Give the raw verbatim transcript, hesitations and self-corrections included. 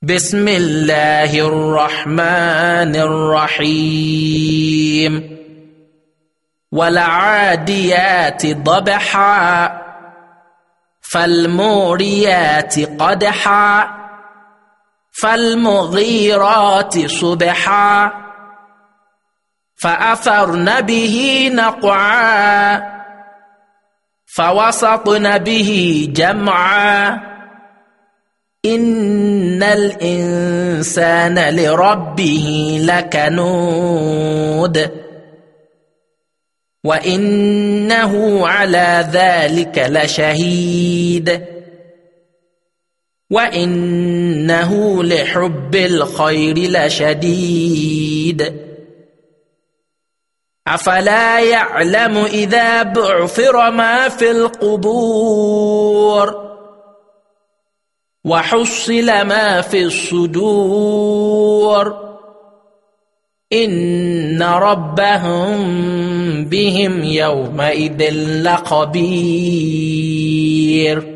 بسم الله الرحمن الرحيم والعاديات ضبحا فالموريات قدحا فالمغيرات صبحا فأثرن به نقعا فوسطن به جمعا إن الإنسان لربه لكنود وإنه على ذلك لشهيد وإنه لحب الخير لشديد أفلا يعلم إذا بعثر ما في القبور وحصل ما في الصدور إن ربهم بهم يومئذ لخبير